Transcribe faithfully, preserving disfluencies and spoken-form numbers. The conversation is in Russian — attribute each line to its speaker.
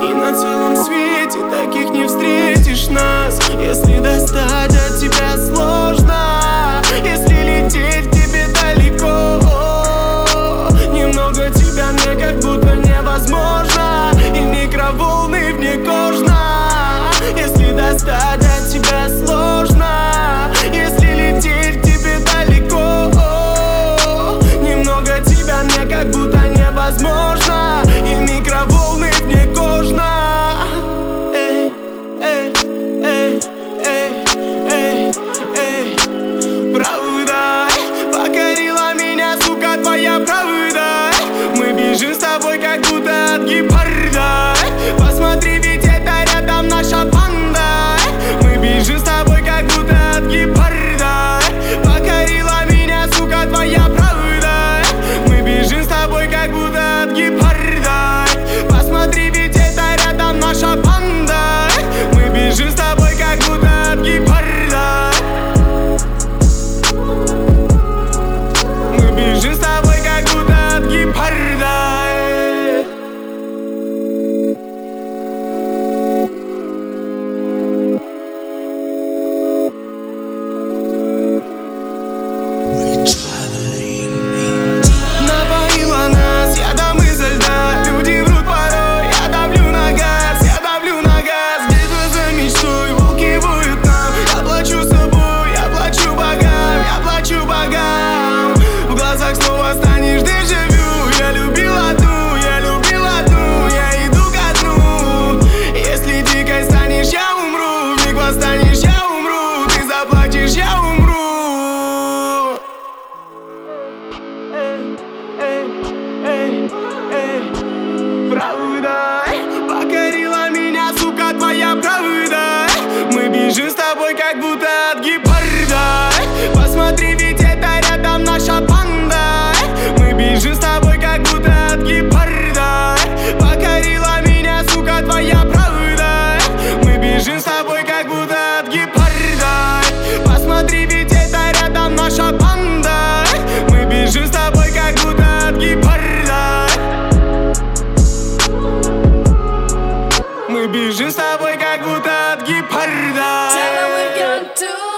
Speaker 1: И на целом свете таких не встретишь нас. Если достать от тебя сложно, если лететь к тебе далеко, немного тебя мне как будто невозможно. И микроволны вне кожно. Если достать от тебя сложно, если лететь к тебе далеко, немного тебя мне как будто невозможно. И микроволны вне кожно. Эй, эй, эй, эй, эй, эй. Правда покорила меня, сука, твоя правда. Мы бежим с тобой как будто от гепарда. Посмотри, ведь это рядом наша банда. Мы бежим с тобой как будто от гепарда. Покорила меня, сука, твоя правда. Мы бежим с тобой как будто от гепарда. Посмотри, ведь это рядом наша банда. Мы бежим с тобой как будто от гепарда. Мы бежим с тобой как будто от гепарда. Напоила нас ядом изо льда. Люди врут порой, я давлю на газ. Я давлю на газ, битва за мечтой. Волки воют нам, я плачу собой. Я плачу богам, я плачу богам. В глазах снова станешь дежавю. Я любил одну, я любил одну. Я иду ко дну. Если дикой станешь, я умру. Вмиг восстанешь, я умру. Ты заплачешь, я умру. Эй, эй, эй, правда покорила меня, сука, твоя правда. Мы бежим с тобой как будто от гепарда. Посмотри, ведь это рядом наша банда. Мы бежим с тобой как будто от гепарда. Покорила меня, сука, твоя правда. Мы бежим с тобой как будто от гепарда. Посмотри, ведь это рядом наша банда. Мы бежим с тобой как будто от гепарда. Мы бежим с тобой как будто от гепарда.
Speaker 2: Tell her we're gonna do